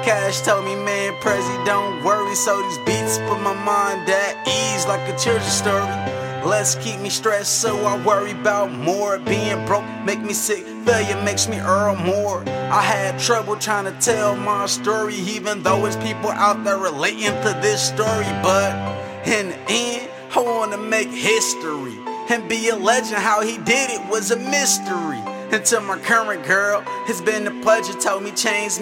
Cash told me, man, Prezi, don't worry. So these beats put my mind at ease like a children's story. Less keep me stressed, so I worry about more. Being broke make me sick, failure makes me earn more. I had trouble trying to tell my story, even though it's people out there relating to this story. But in the end, I wanna make history and be a legend. How he did it was a mystery. And to my current girl, it's been a pleasure. Told me change